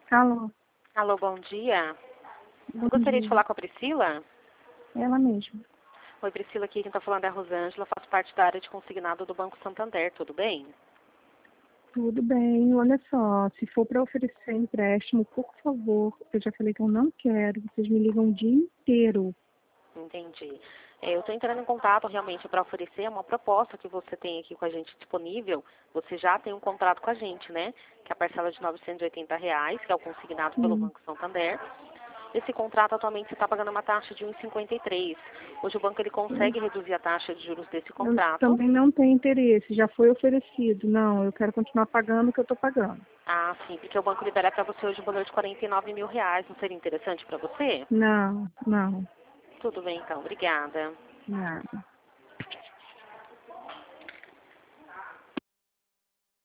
Alô, Alô, bom dia. bom Eu gostaria de dia. falar com a Priscila. Ela mesma. Oi, Priscila, aqui quem está falando é a Rosângela, faço parte da área de consignado do Banco Santander, tudo bem? Tudo bem, olha só, se for para oferecer empréstimo, por favor, eu já falei que eu não quero, vocês me ligam o dia inteiro. Entendi. Eu estou entrando em contato realmente para oferecer uma proposta que você tem aqui com a gente disponível. Você já tem um contrato com a gente, né? Que é a parcela de R$ 980, que é o consignado pelo Sim, Banco Santander. Esse contrato atualmente você está pagando uma taxa de 1,53. Hoje o banco ele eu, consegue reduzir a taxa de juros desse eu contrato. também não tenho interesse, já foi oferecido. Não, eu quero continuar pagando o que eu estou pagando. Ah, sim, porque o banco libera para você hoje o valor de R$ 49.000. Não seria interessante para você? Não, não, Tudo bem, então. Obrigada. nada.